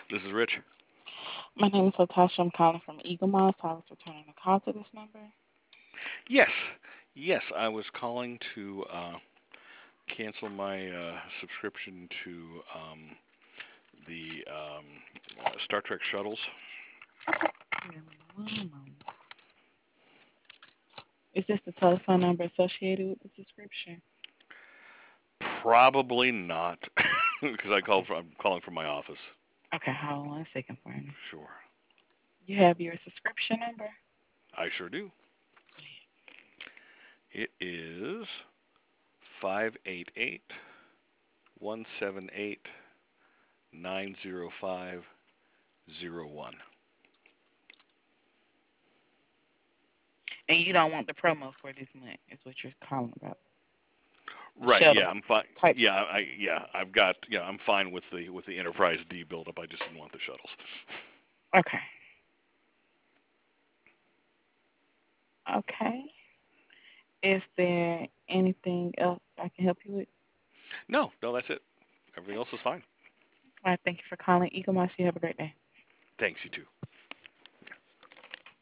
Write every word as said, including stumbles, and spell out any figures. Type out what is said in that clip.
This is Rich. My name is Latasha. I'm calling from Eagle Moss. I was returning a call to this number. Yes, yes, I was calling to uh, cancel my uh, subscription to um, the um, uh, Star Trek shuttles. Give me one moment. Is this the telephone number associated with the subscription? Probably not, because I called Okay. from, I'm calling from my office. Okay, hold on one second for me. Sure, You have your subscription number? I sure do. Go ahead. It is five eight eight one seven eight nine zero five zero one. And you don't want the promo for this month, is what you're calling about. The Right. Yeah, shuttles I'm fine. type Yeah, stuff. I yeah, I've got yeah, I'm fine with the with the Enterprise D buildup. I just didn't want the shuttles. Okay. Okay. Is there anything else I can help you with? No, no, that's it. Everything else is fine. All right, thank you for calling Eagle Moss. You have a great day. Thanks, you too.